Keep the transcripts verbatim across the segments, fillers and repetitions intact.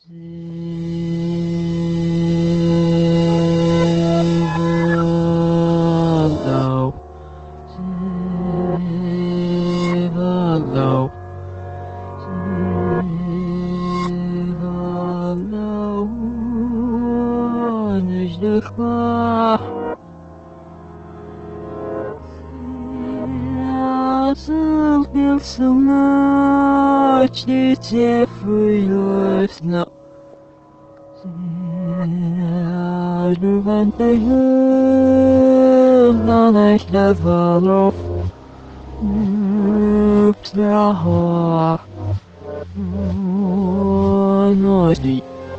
Zivalo, Zivalo, Zivalo, Неждыха, я забился в ночь, дитя вылез на Любантай на ночь давало Пстрахо Ночь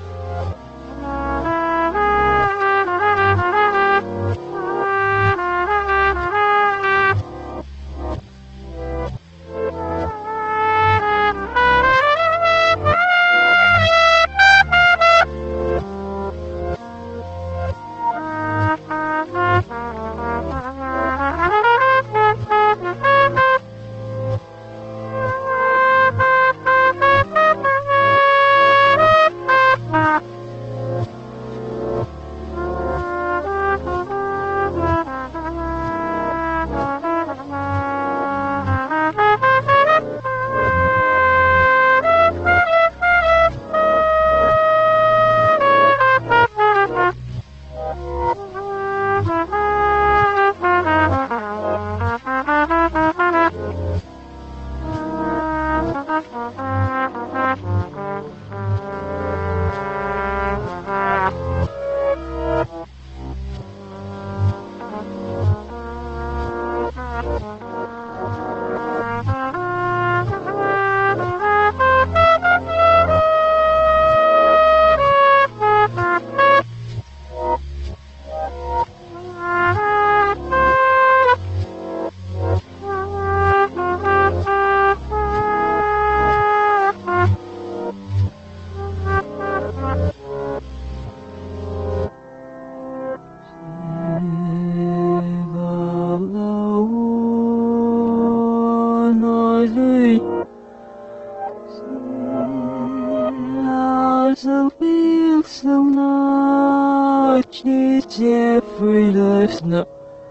Забился в ночь, дитя вылез на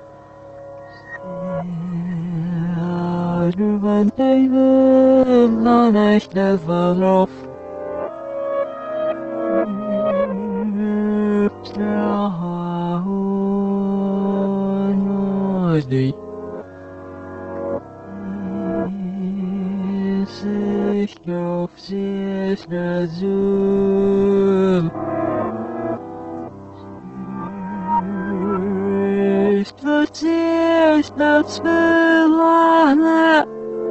Любантай на ночь давало Пстрахо Ночь Сыщёв здесь разум Что здесь нацвела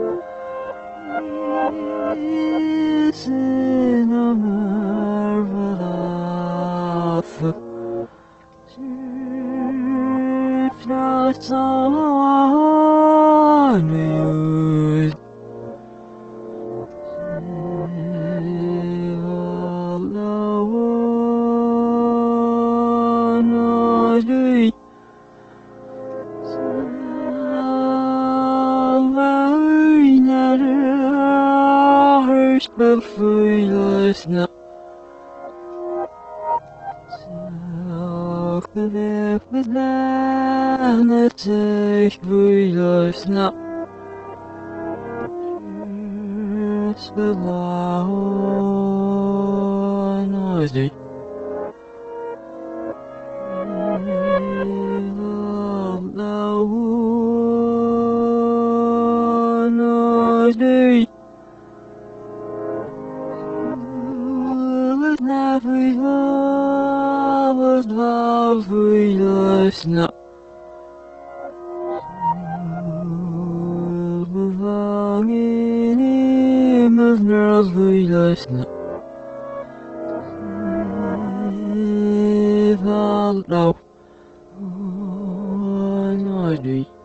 Сыном Марвелов Чуть солоную Verfühlers na Zachgelebt mit Lerne sich Fühlers na Spelaon Ozi Laon Ozi Every love was love was not belonging him as girls was not if I'll know